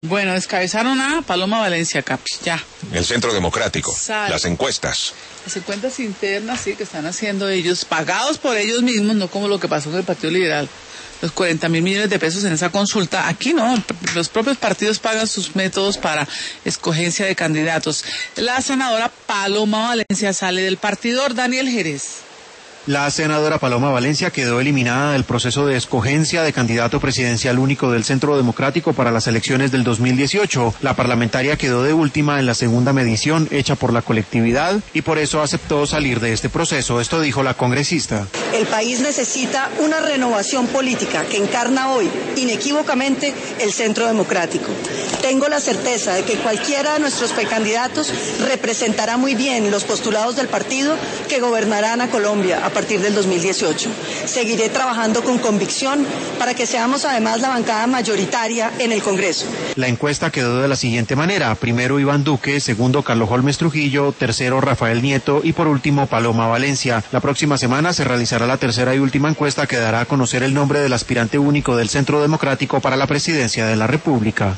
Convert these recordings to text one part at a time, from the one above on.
Bueno, descabezaron a Paloma Valencia, Capi, ya. El Centro Democrático, las encuestas. Las encuestas internas, sí, que están haciendo ellos, pagados por ellos mismos, no como lo que pasó con el Partido Liberal. Los 40.000 millones de pesos en esa consulta. Aquí no, los propios partidos pagan sus métodos para escogencia de candidatos. La senadora Paloma Valencia sale del partidor. Daniel Jerez. La senadora Paloma Valencia quedó eliminada del proceso de escogencia de candidato presidencial único del Centro Democrático para las elecciones del 2018. La parlamentaria quedó de última en la segunda medición hecha por la colectividad y por eso aceptó salir de este proceso. Esto dijo la congresista. El país necesita una renovación política que encarna hoy inequívocamente el Centro Democrático. Tengo la certeza de que cualquiera de nuestros precandidatos representará muy bien los postulados del partido que gobernarán a Colombia a partir del 2018. Seguiré trabajando con convicción para que seamos además la bancada mayoritaria en el Congreso. La encuesta quedó de la siguiente manera: primero Iván Duque, segundo Carlos Holmes Trujillo, tercero Rafael Nieto y por último Paloma Valencia. La próxima semana se realizará la tercera y última encuesta que dará a conocer el nombre del aspirante único del Centro Democrático para la presidencia de la República.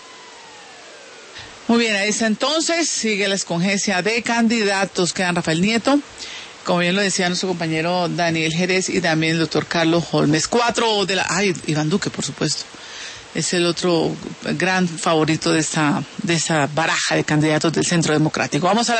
Muy bien, ahí está entonces, sigue la escogencia de candidatos, quedan Rafael Nieto, como bien lo decía nuestro compañero Daniel Jerez y también el doctor Carlos Holmes. Iván Duque, por supuesto, es el otro gran favorito de esa baraja de candidatos del Centro Democrático. Vamos a